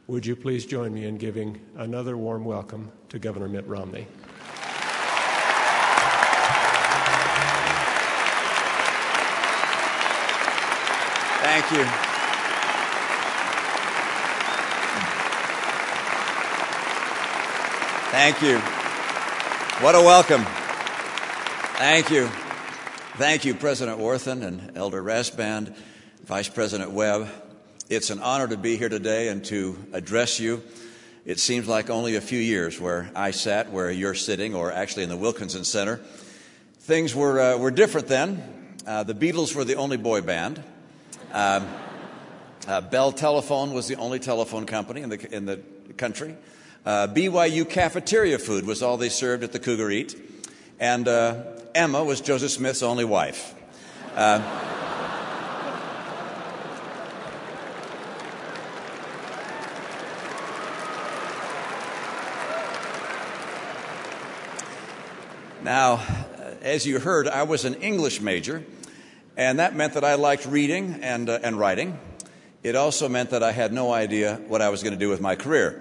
would you please join me in giving another warm welcome to Governor Mitt Romney? Thank you. Thank you. What a welcome. Thank you. Thank you, President Worthen and Elder Rasband, Vice President Webb. It's an honor to be here today and to address you. It seems like only a few years where I sat where you're sitting, or actually in the Wilkinson Center. Things were different then. The Beatles were the only boy band. Bell Telephone was the only telephone company in the country. BYU cafeteria food was all they served at the Cougar Eat. And Emma was Joseph Smith's only wife. Now, as you heard, I was an English major, and that meant that I liked reading and writing. It also meant that I had no idea what I was going to do with my career.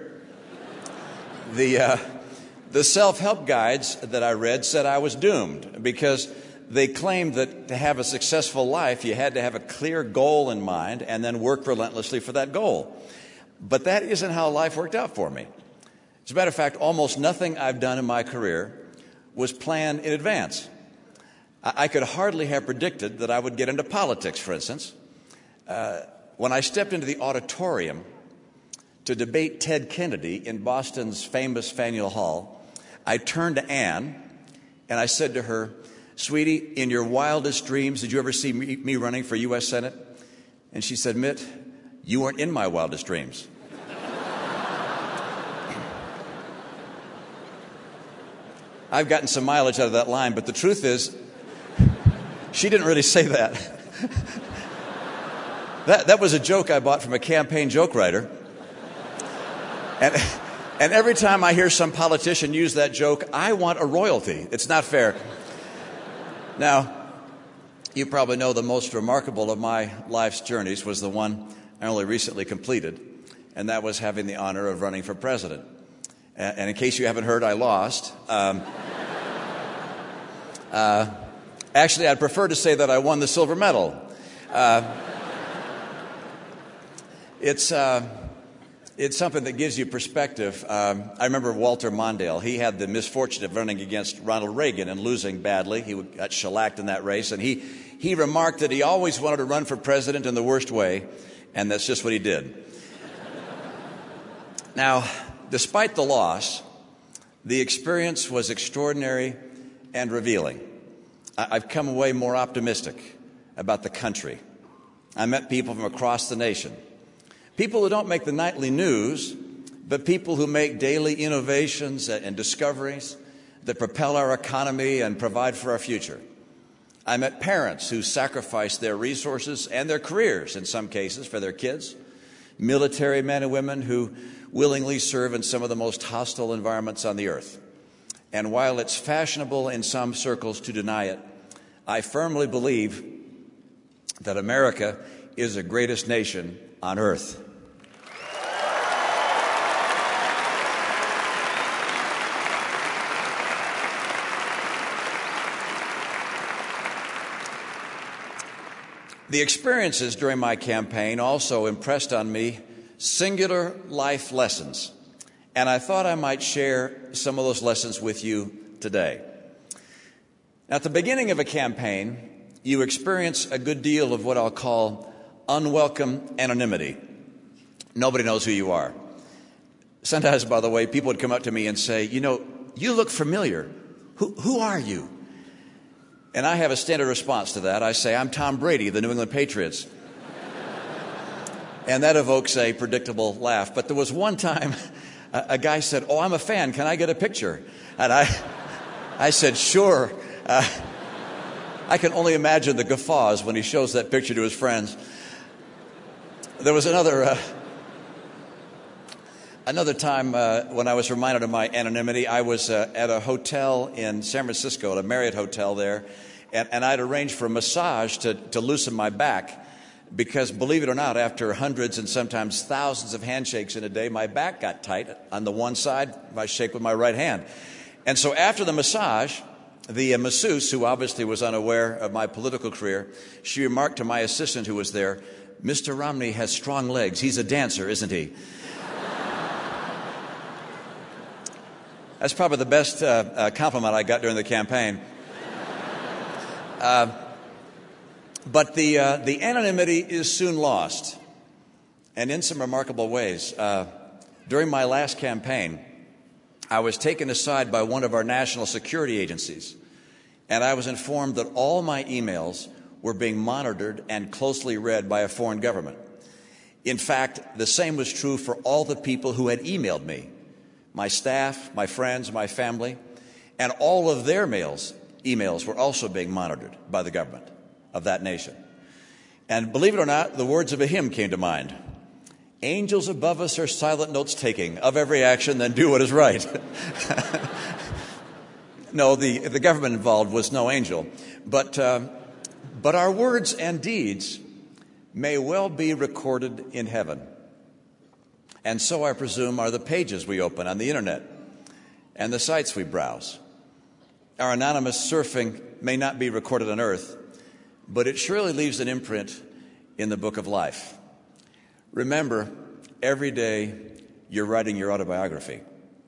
The self-help guides that I read said I was doomed because they claimed that to have a successful life, you had to have a clear goal in mind and then work relentlessly for that goal. But that isn't how life worked out for me. As a matter of fact, almost nothing I've done in my career was planned in advance. I could hardly have predicted that I would get into politics, for instance. When I stepped into the auditorium to debate Ted Kennedy in Boston's famous Faneuil Hall, I turned to Ann and I said to her, "Sweetie, in your wildest dreams, did you ever see me running for U.S. Senate?" And she said, "Mitt, you weren't in my wildest dreams." I've gotten some mileage out of that line, but the truth is, she didn't really say that. That was a joke I bought from a campaign joke writer. And every time I hear some politician use that joke, I want a royalty. It's not fair. Now, you probably know the most remarkable of my life's journeys was the one I only recently completed, and that was having the honor of running for president. And in case you haven't heard, I lost. Actually, I'd prefer to say that I won the silver medal. It's something that gives you perspective. I remember Walter Mondale. He had the misfortune of running against Ronald Reagan and losing badly. He got shellacked in that race. And he remarked that he always wanted to run for president in the worst way, and that's just what he did. Now, despite the loss, the experience was extraordinary and revealing. I've come away more optimistic about the country. I met people from across the nation. People who don't make the nightly news, but people who make daily innovations and discoveries that propel our economy and provide for our future. I met parents who sacrifice their resources and their careers, in some cases, for their kids. Military men and women who willingly serve in some of the most hostile environments on the earth. And while it's fashionable in some circles to deny it, I firmly believe that America is the greatest nation on earth. The experiences during my campaign also impressed on me singular life lessons, and I thought I might share some of those lessons with you today. At the beginning of a campaign, you experience a good deal of what I'll call unwelcome anonymity. Nobody knows who you are. Sometimes, by the way, people would come up to me and say, "You know, you look familiar. Who are you?" And I have a standard response to that. I say, "I'm Tom Brady, the New England Patriots." And that evokes a predictable laugh. But there was one time a guy said, "Oh, I'm a fan. Can I get a picture?" And I said, "Sure." I can only imagine the guffaws when he shows that picture to his friends. There was another time when I was reminded of my anonymity. I was at a hotel in San Francisco, at a Marriott hotel there, and I'd arranged for a massage to loosen my back because, believe it or not, after hundreds and sometimes thousands of handshakes in a day, my back got tight on the one side. I shake with my right hand. And so after the massage, the masseuse, who obviously was unaware of my political career, she remarked to my assistant who was there, "Mr. Romney has strong legs. He's a dancer, isn't he?" That's probably the best compliment I got during the campaign. But the anonymity is soon lost, and in some remarkable ways. During my last campaign, I was taken aside by one of our national security agencies, and I was informed that all my emails were being monitored and closely read by a foreign government. In fact, the same was true for all the people who had emailed me, my staff, my friends, my family, and all of their emails were also being monitored by the government of that nation. And believe it or not, the words of a hymn came to mind. Angels above us are silent notes taking of every action, then do what is right. No, the government involved was no angel. But our words and deeds may well be recorded in heaven. And so, I presume, are the pages we open on the internet and the sites we browse. Our anonymous surfing may not be recorded on earth, but it surely leaves an imprint in the book of life. Remember, every day you're writing your autobiography.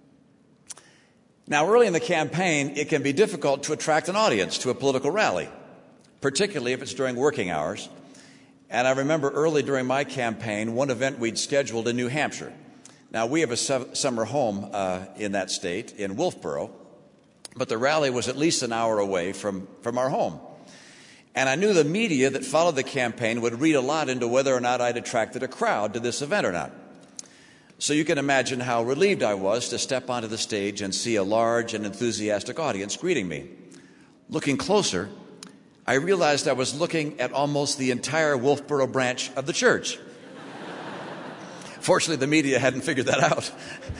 Now, early in the campaign, it can be difficult to attract an audience to a political rally, particularly if it's during working hours. And I remember early during my campaign, one event we'd scheduled in New Hampshire. Now, we have a summer home in that state, in Wolfboro, but the rally was at least an hour away from our home. And I knew the media that followed the campaign would read a lot into whether or not I'd attracted a crowd to this event or not. So you can imagine how relieved I was to step onto the stage and see a large and enthusiastic audience greeting me. Looking closer, I realized I was looking at almost the entire Wolfboro branch of the church. Fortunately, the media hadn't figured that out.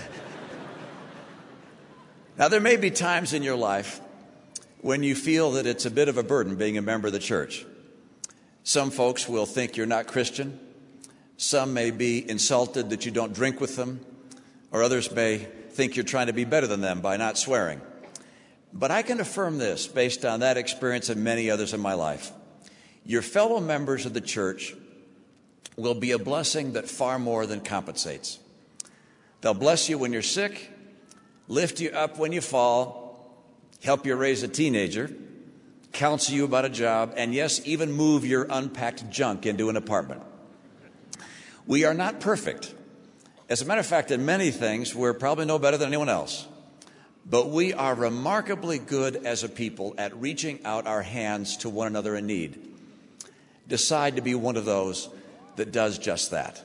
Now, there may be times in your life when you feel that it's a bit of a burden being a member of the church. Some folks will think you're not Christian. Some may be insulted that you don't drink with them, or others may think you're trying to be better than them by not swearing. But I can affirm this based on that experience and many others in my life. Your fellow members of the church will be a blessing that far more than compensates. They'll bless you when you're sick, lift you up when you fall, help you raise a teenager, counsel you about a job, and yes, even move your unpacked junk into an apartment. We are not perfect. As a matter of fact, in many things, we're probably no better than anyone else. But we are remarkably good as a people at reaching out our hands to one another in need. Decide to be one of those that does just that.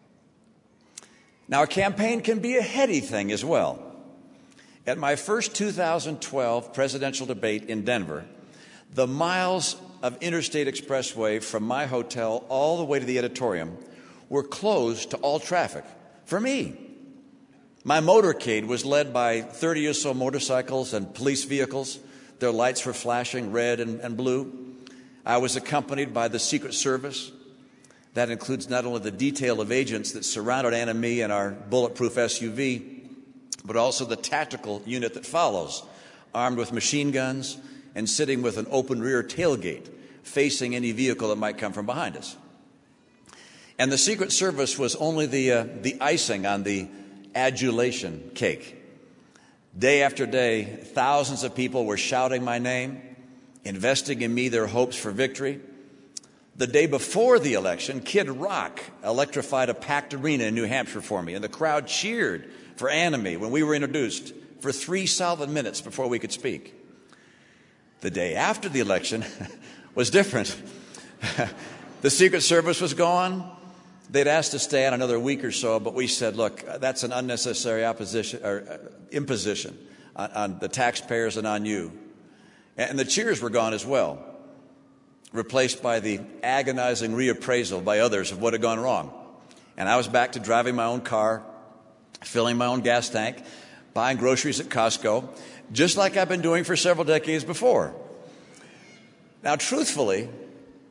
Now, a campaign can be a heady thing as well. At my first 2012 presidential debate in Denver, the miles of interstate expressway from my hotel all the way to the auditorium were closed to all traffic for me. My motorcade was led by 30 or so motorcycles and police vehicles. Their lights were flashing red and blue. I was accompanied by the Secret Service. That includes not only the detail of agents that surrounded Anna and me in our bulletproof SUV, but also the tactical unit that follows, armed with machine guns and sitting with an open rear tailgate, facing any vehicle that might come from behind us. And the Secret Service was only the icing on the adulation cake. Day after day, thousands of people were shouting my name, investing in me their hopes for victory. The day before the election, Kid Rock electrified a packed arena in New Hampshire for me, and the crowd cheered for Anna and me when we were introduced for 3 solid minutes before we could speak. The day after the election was different. The Secret Service was gone. They'd asked to stay on another week or so, but we said, look, that's an unnecessary imposition on the taxpayers and on you. And the cheers were gone as well, replaced by the agonizing reappraisal by others of what had gone wrong. And I was back to driving my own car, filling my own gas tank, buying groceries at Costco, just like I've been doing for several decades before. Now, truthfully,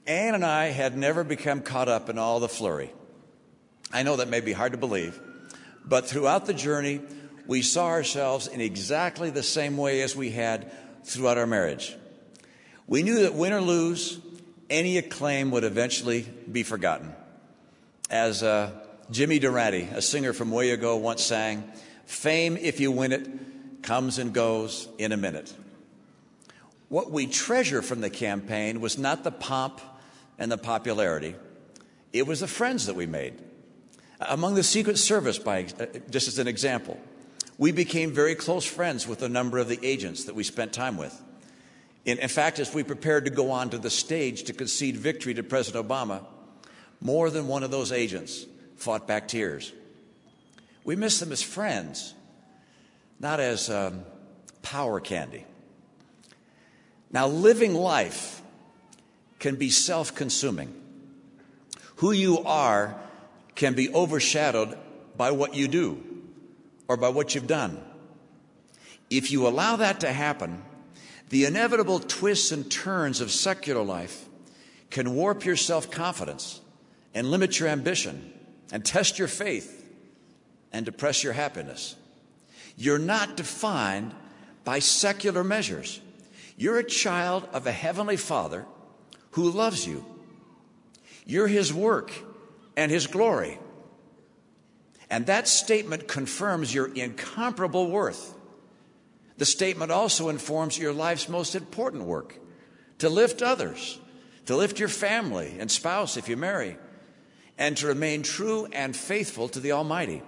Ann and I had never become caught up in all the flurry. I know that may be hard to believe, but throughout the journey, we saw ourselves in exactly the same way as we had throughout our marriage. We knew that win or lose, any acclaim would eventually be forgotten. As Jimmy Durante, a singer from way ago, once sang, "Fame, if you win it, comes and goes in a minute." What we treasure from the campaign was not the pomp and the popularity. It was the friends that we made. Among the Secret Service, just as an example, we became very close friends with a number of the agents that we spent time with. In fact, as we prepared to go on to the stage to concede victory to President Obama, more than one of those agents fought back tears. We miss them as friends, not as power candy. Now, living life can be self-consuming. Who you are can be overshadowed by what you do or by what you've done. If you allow that to happen, the inevitable twists and turns of secular life can warp your self-confidence and limit your ambition and test your faith and depress your happiness. You're not defined by secular measures. You're a child of a heavenly Father who loves you. You're His work and His glory. And that statement confirms your incomparable worth. The statement also informs your life's most important work, to lift others, to lift your family and spouse if you marry, and to remain true and faithful to the Almighty.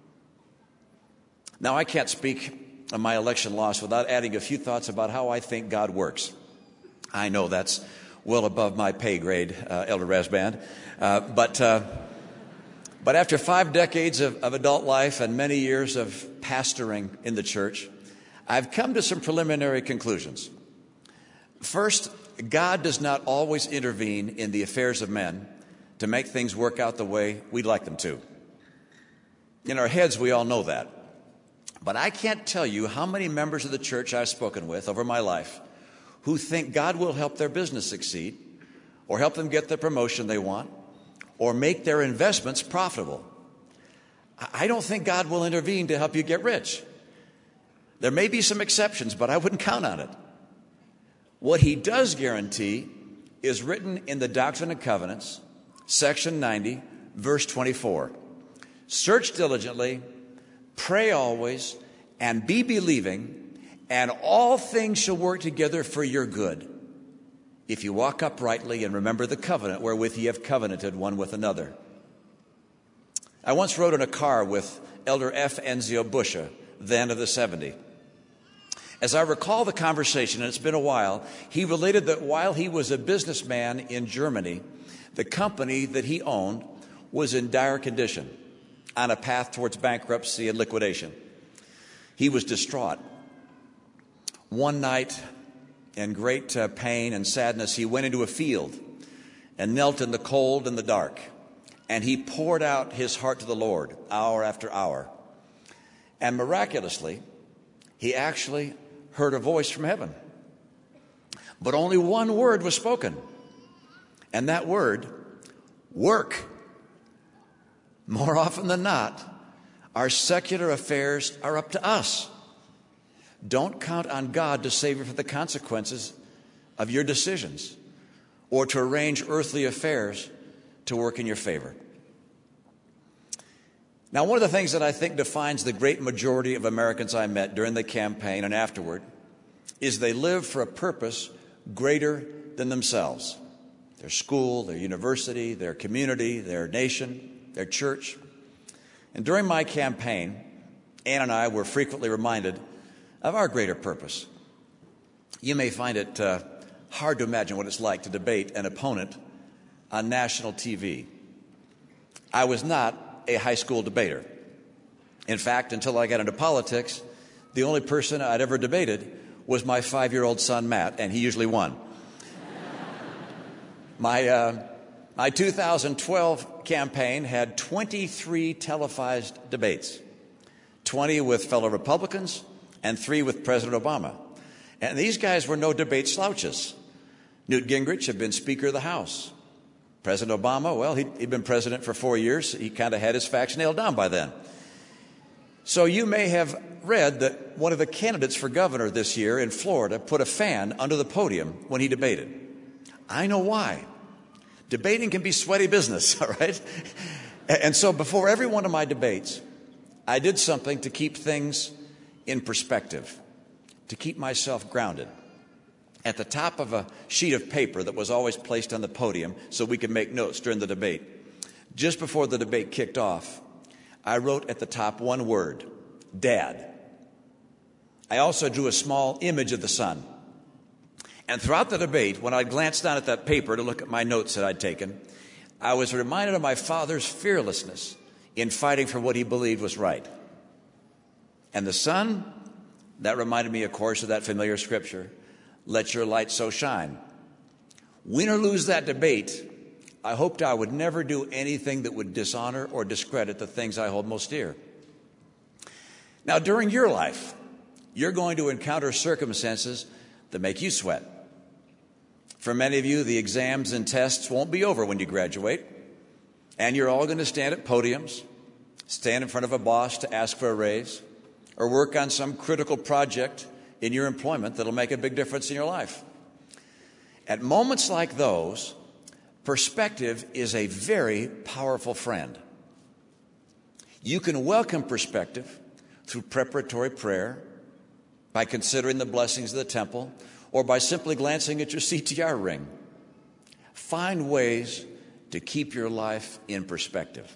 Now, I can't speak of my election loss without adding a few thoughts about how I think God works. I know that's well above my pay grade, Elder Rasband, but after 5 decades of adult life and many years of pastoring in the church, I've come to some preliminary conclusions. First, God does not always intervene in the affairs of men to make things work out the way we'd like them to. In our heads, we all know that. But I can't tell you how many members of the church I've spoken with over my life who think God will help their business succeed, or help them get the promotion they want, or make their investments profitable. I don't think God will intervene to help you get rich. There may be some exceptions, but I wouldn't count on it. What He does guarantee is written in the Doctrine and Covenants, section 90, verse 24. Search diligently, pray always, and be believing, and all things shall work together for your good, if you walk uprightly and remember the covenant wherewith ye have covenanted one with another. I once rode in a car with Elder F. Enzio Buscia, then of the 70. As I recall the conversation, and it's been a while, he related that while he was a businessman in Germany, the company that he owned was in dire condition, on a path towards bankruptcy and liquidation. He was distraught. One night, in great pain and sadness, he went into a field and knelt in the cold and the dark, and he poured out his heart to the Lord hour after hour. And miraculously, he actually heard a voice from heaven. But only one word was spoken, and that word, work. More often than not, our secular affairs are up to us. Don't count on God to save you from the consequences of your decisions or to arrange earthly affairs to work in your favor. Now, one of the things that I think defines the great majority of Americans I met during the campaign and afterward is they live for a purpose greater than themselves. Their school, their university, their community, their nation, their church. And during my campaign, Ann and I were frequently reminded of our greater purpose. You may find it hard to imagine what it's like to debate an opponent on national TV. I was not a high school debater. In fact, until I got into politics, the only person I'd ever debated was my 5-year-old son, Matt, and he usually won. My 2012 campaign had 23 televised debates, 20 with fellow Republicans and 3 with President Obama. And these guys were no debate slouches. Newt Gingrich had been Speaker of the House. President Obama, well, he'd been president for 4 years. He kind of had his facts nailed down by then. So you may have read that one of the candidates for governor this year in Florida put a fan under the podium when he debated. I know why. Debating can be sweaty business, all right? And so before every one of my debates, I did something to keep things in perspective, to keep myself grounded. At the top of a sheet of paper that was always placed on the podium so we could make notes during the debate, just before the debate kicked off, I wrote at the top one word, Dad. I also drew a small image of the sun. And throughout the debate, when I glanced down at that paper to look at my notes that I'd taken, I was reminded of my father's fearlessness in fighting for what he believed was right. And the sun, that reminded me, of course, of that familiar scripture, let your light so shine. Win or lose that debate, I hoped I would never do anything that would dishonor or discredit the things I hold most dear. Now, during your life, you're going to encounter circumstances that make you sweat. For many of you, the exams and tests won't be over when you graduate, and you're all going to stand at podiums, stand in front of a boss to ask for a raise, or work on some critical project in your employment that'll make a big difference in your life. At moments like those, perspective is a very powerful friend. You can welcome perspective through preparatory prayer, by considering the blessings of the temple, or by simply glancing at your CTR ring. Find ways to keep your life in perspective.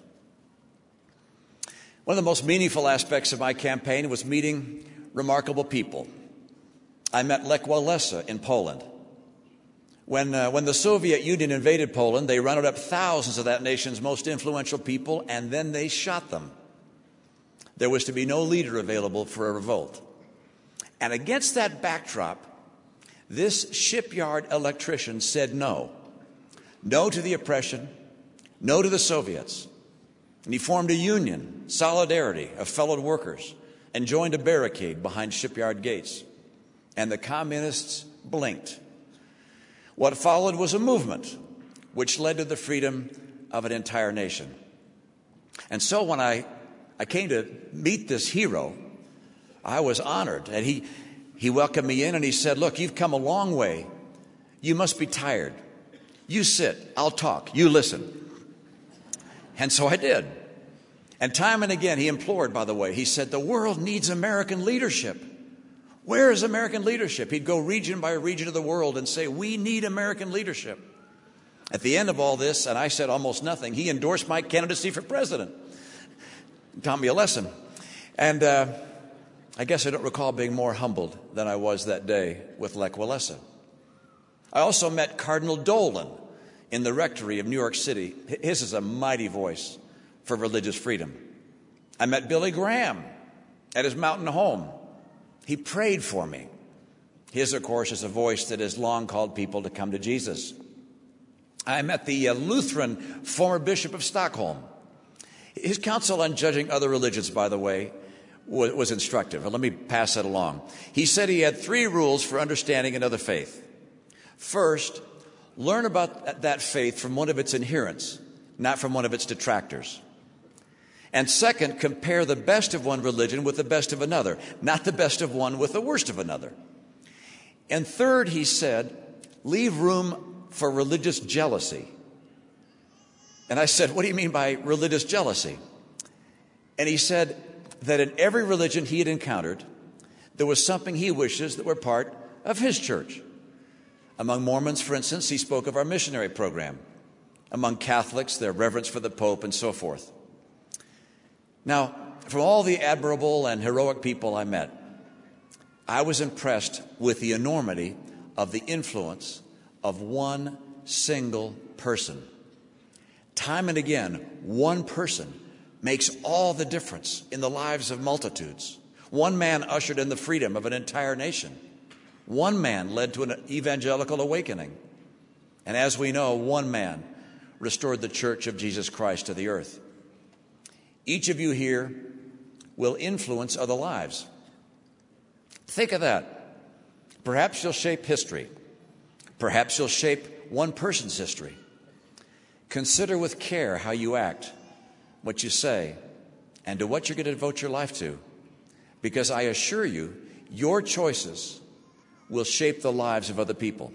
One of the most meaningful aspects of my campaign was meeting remarkable people. I met Lech Walesa in Poland. When the Soviet Union invaded Poland, they rounded up thousands of that nation's most influential people, and then they shot them. There was to be no leader available for a revolt. And against that backdrop, this shipyard electrician said no. No to the oppression, no to the Soviets. And he formed a union, Solidarity, of fellow workers, and joined a barricade behind shipyard gates. And the communists blinked. What followed was a movement which led to the freedom of an entire nation. And so when I came to meet this hero, I was honored. And he welcomed me in and he said, look, you've come a long way. You must be tired. You sit, I'll talk, you listen. And so I did. And time and again, he implored, by the way, he said, the world needs American leadership. Where is American leadership? He'd go region by region of the world and say, we need American leadership. At the end of all this, and I said almost nothing, he endorsed my candidacy for president. Taught me a lesson. And I guess I don't recall being more humbled than I was that day with Lech Walesa. I also met Cardinal Dolan in the rectory of New York City. His is a mighty voice for religious freedom. I met Billy Graham at his mountain home. He prayed for me. His, of course, is a voice that has long called people to come to Jesus. I met the Lutheran former Bishop of Stockholm. His counsel on judging other religions, by the way, was instructive. And let me pass that along. He said he had 3 rules for understanding another faith. First, learn about that faith from one of its adherents, not from one of its detractors. And second, compare the best of one religion with the best of another, not the best of one with the worst of another. And third, he said, leave room for religious jealousy. And I said, what do you mean by religious jealousy? And he said that in every religion he had encountered, there was something he wishes that were part of his church. Among Mormons, for instance, he spoke of our missionary program. Among Catholics, their reverence for the Pope and so forth. Now, from all the admirable and heroic people I met, I was impressed with the enormity of the influence of one single person. Time and again, one person makes all the difference in the lives of multitudes. One man ushered in the freedom of an entire nation. One man led to an evangelical awakening. And as we know, one man restored the Church of Jesus Christ to the earth. Each of you here will influence other lives. Think of that. Perhaps you'll shape history. Perhaps you'll shape one person's history. Consider with care how you act, what you say, and to what you're going to devote your life to. Because I assure you, your choices will shape the lives of other people.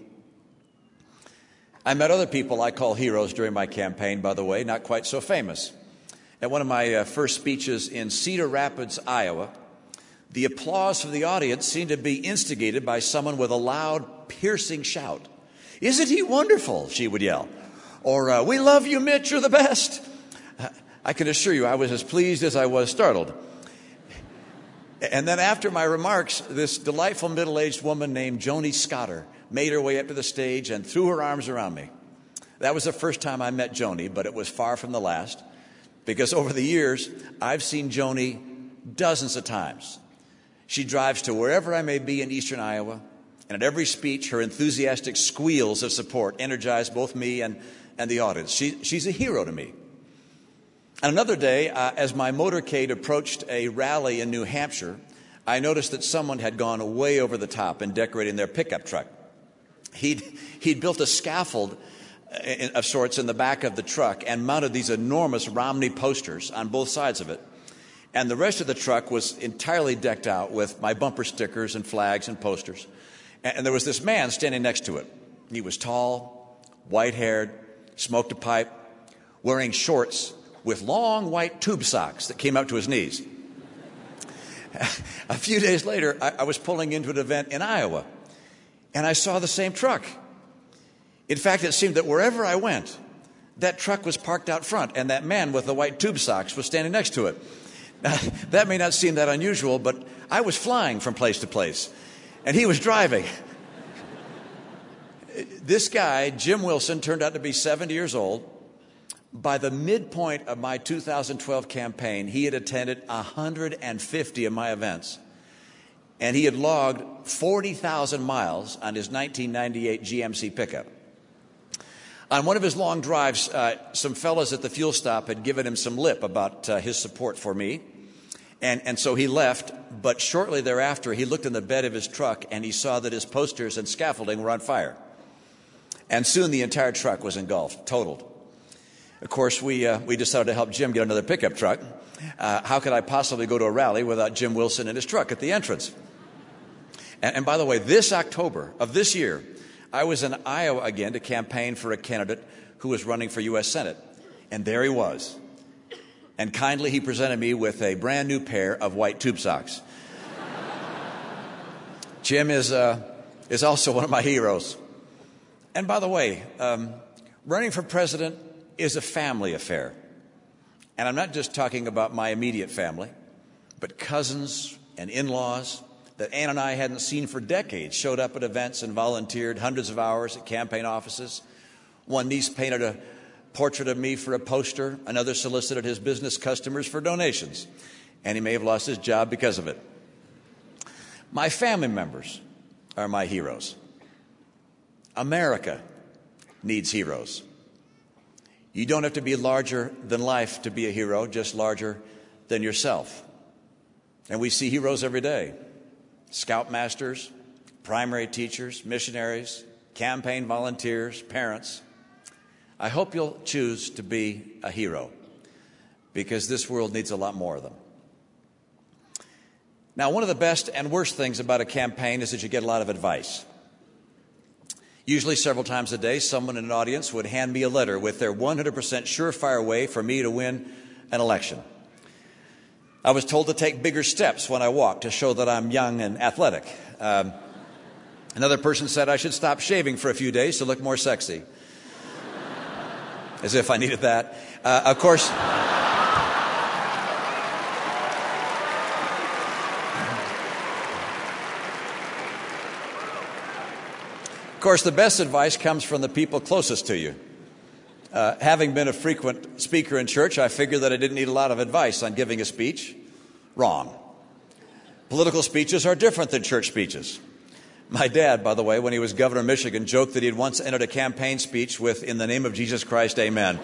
I met other people I call heroes during my campaign, by the way, not quite so famous. At one of my first speeches in Cedar Rapids, Iowa, the applause from the audience seemed to be instigated by someone with a loud, piercing shout. "Isn't he wonderful?" she would yell. Or, "We love you, Mitch, you're the best." I can assure you I was as pleased as I was startled. And then after my remarks, this delightful middle-aged woman named Joni Scotter made her way up to the stage and threw her arms around me. That was the first time I met Joni, but it was far from the last, because over the years, I've seen Joni dozens of times. She drives to wherever I may be in eastern Iowa, and at every speech, her enthusiastic squeals of support energize both me and the audience. She's a hero to me. On another day, as my motorcade approached a rally in New Hampshire, I noticed that someone had gone way over the top in decorating their pickup truck. He'd built a scaffold of sorts in the back of the truck and mounted these enormous Romney posters on both sides of it. And the rest of the truck was entirely decked out with my bumper stickers and flags and posters. And there was this man standing next to it. He was tall, white-haired, smoked a pipe, wearing shorts with long white tube socks that came up to his knees. A few days later, I was pulling into an event in Iowa, and I saw the same truck. In fact, it seemed that wherever I went, that truck was parked out front, and that man with the white tube socks was standing next to it. Now, that may not seem that unusual, but I was flying from place to place, and he was driving. This guy, Jim Wilson, turned out to be 70 years old. By the midpoint of my 2012 campaign, he had attended 150 of my events, and he had logged 40,000 miles on his 1998 GMC pickup. On one of his long drives, some fellas at the fuel stop had given him some lip about his support for me, and so he left, but shortly thereafter, he looked in the bed of his truck, and he saw that his posters and scaffolding were on fire. And soon the entire truck was engulfed, totaled. Of course, we decided to help Jim get another pickup truck. How could I possibly go to a rally without Jim Wilson in his truck at the entrance? And by the way, this October of this year, I was in Iowa again to campaign for a candidate who was running for U.S. Senate. And there he was. And kindly he presented me with a brand new pair of white tube socks. Jim is also one of my heroes. And by the way, running for president is a family affair. And I'm not just talking about my immediate family, but cousins and in-laws that Ann and I hadn't seen for decades showed up at events and volunteered hundreds of hours at campaign offices. One niece painted a portrait of me for a poster. Another solicited his business customers for donations. And he may have lost his job because of it. My family members are my heroes. America needs heroes. You don't have to be larger than life to be a hero, just larger than yourself. And we see heroes every day. Scoutmasters, primary teachers, missionaries, campaign volunteers, parents. I hope you'll choose to be a hero, because this world needs a lot more of them. Now, one of the best and worst things about a campaign is that you get a lot of advice. Usually several times a day, someone in an audience would hand me a letter with their 100% surefire way for me to win an election. I was told to take bigger steps when I walk to show that I'm young and athletic. Another person said I should stop shaving for a few days to look more sexy. As if I needed that. Of course... Of course, the best advice comes from the people closest to you. Having been a frequent speaker in church, I figured that I didn't need a lot of advice on giving a speech. Wrong. Political speeches are different than church speeches. My dad, by the way, when he was governor of Michigan, joked that he had once entered a campaign speech with, "In the name of Jesus Christ, amen."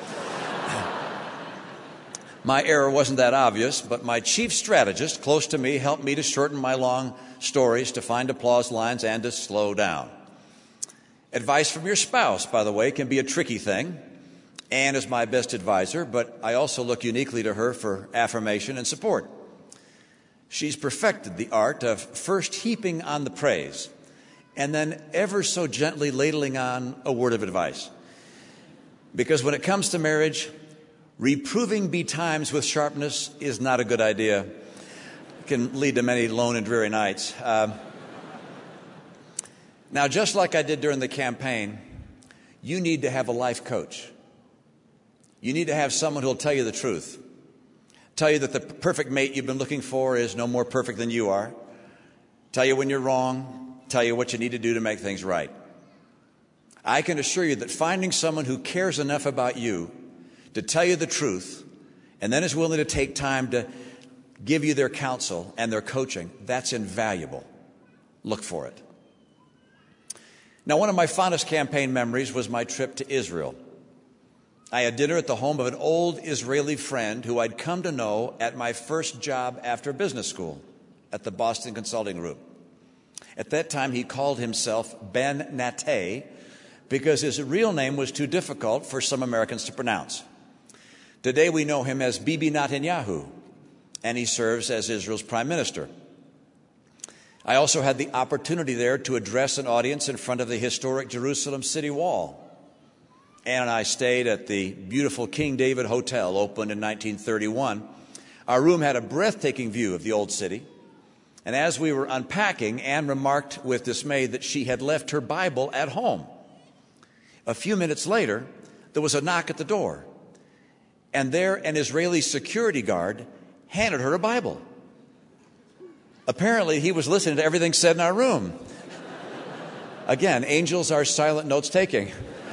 My error wasn't that obvious, but my chief strategist close to me helped me to shorten my long stories, to find applause lines, and to slow down. Advice from your spouse, by the way, can be a tricky thing. Anne is my best advisor, but I also look uniquely to her for affirmation and support. She's perfected the art of first heaping on the praise and then ever so gently ladling on a word of advice. Because when it comes to marriage, reproving betimes with sharpness is not a good idea. It can lead to many lone and dreary nights. Now, just like I did during the campaign, you need to have a life coach. You need to have someone who will tell you the truth. Tell you that the perfect mate you've been looking for is no more perfect than you are. Tell you when you're wrong. Tell you what you need to do to make things right. I can assure you that finding someone who cares enough about you to tell you the truth and then is willing to take time to give you their counsel and their coaching, that's invaluable. Look for it. Now, one of my fondest campaign memories was my trip to Israel. I had dinner at the home of an old Israeli friend who I'd come to know at my first job after business school at the Boston Consulting Group. At that time, he called himself Ben Nateh because his real name was too difficult for some Americans to pronounce. Today, we know him as Bibi Netanyahu, and he serves as Israel's prime minister. I also had the opportunity there to address an audience in front of the historic Jerusalem city wall. Ann and I stayed at the beautiful King David Hotel, opened in 1931. Our room had a breathtaking view of the old city. And as we were unpacking, Ann remarked with dismay that she had left her Bible at home. A few minutes later, there was a knock at the door. And there, an Israeli security guard handed her a Bible. Apparently, he was listening to everything said in our room. Again, angels are silent notes taking.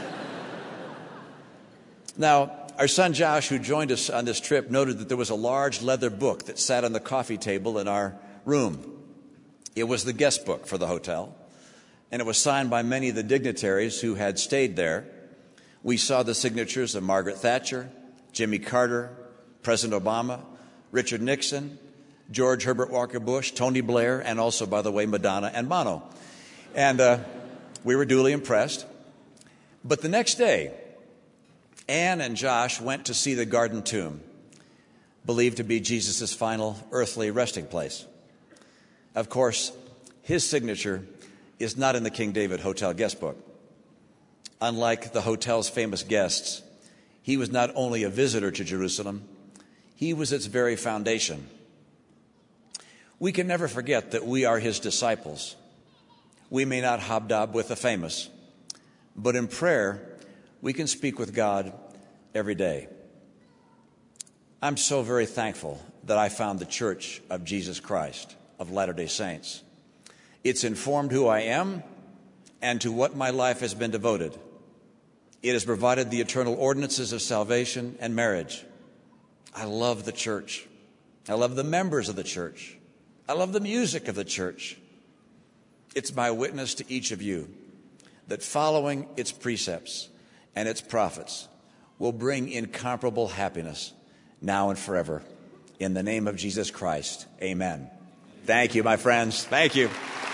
Now, our son Josh, who joined us on this trip, noted that there was a large leather book that sat on the coffee table in our room. It was the guest book for the hotel, and it was signed by many of the dignitaries who had stayed there. We saw the signatures of Margaret Thatcher, Jimmy Carter, President Obama, Richard Nixon, George Herbert Walker Bush, Tony Blair, and also, by the way, Madonna and Bono. And we were duly impressed. But the next day, Ann and Josh went to see the Garden Tomb, believed to be Jesus' final earthly resting place. Of course, his signature is not in the King David Hotel guest book. Unlike the hotel's famous guests, he was not only a visitor to Jerusalem, he was its very foundation. We can never forget that we are his disciples. We may not hobnob with the famous, but in prayer, we can speak with God every day. I'm so very thankful that I found the Church of Jesus Christ of Latter-day Saints. It's informed who I am and to what my life has been devoted. It has provided the eternal ordinances of salvation and marriage. I love the church. I love the members of the church. I love the music of the church. It's my witness to each of you that following its precepts and its prophets will bring incomparable happiness now and forever. In the name of Jesus Christ, amen. Thank you, my friends. Thank you.